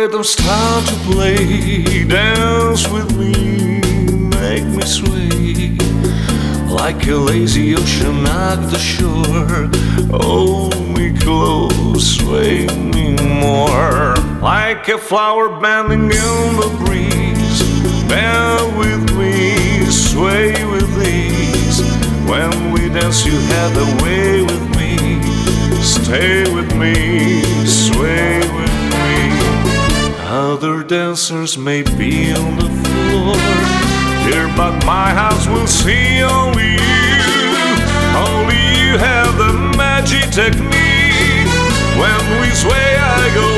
rhythm start to play. Dance with me, make me sway. Like a lazy ocean at the shore. Hold me close, sway me more. Like a flower bending in the breeze. Bend with me, sway with ease. When we dance you have a way with me. Stay with me, sway with me. Other dancers may be on the floor here, but my house will see only you. Only you have the magic technique. When we sway I go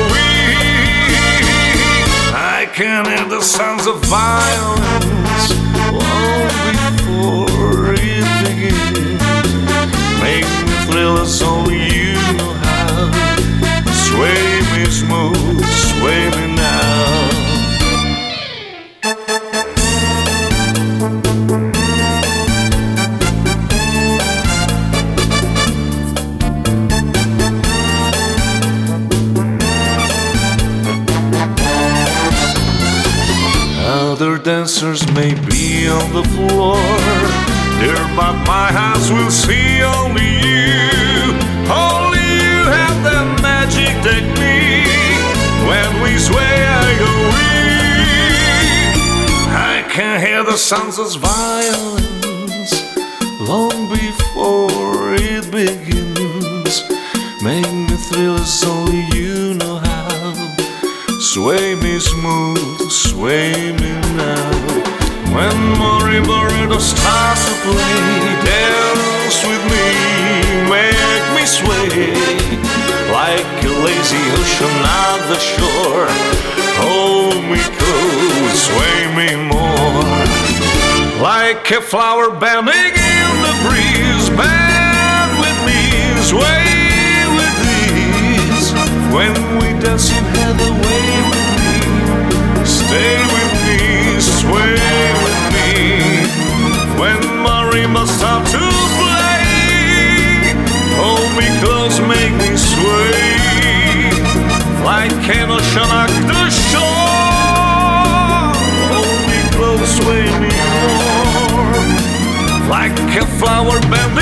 weak. I can hear the sounds of violence long before it begins. Make me thrill as only you know how. Sway me smooth, sway me now. Other dancers may be on the floor dear, but my house will see only you. Only you have the magic technique. When we sway I go weak. I can hear the sounds of violence long before it begins. Make me thrill as only you know how. Sway me smooth, sway me now. When marimba rhythm starts to play, dance with me, make me sway. Like a lazy ocean at the shore. Hold me close, sway me more. Like a flower bending in the breeze. Bend with me, sway with ease. When we dance you have a way with me. Stay with me, sway with me. When marimba start to play, hold me close, make me sway. Like an ocean at the shore. Hold me close, sway me more. Like a flower bending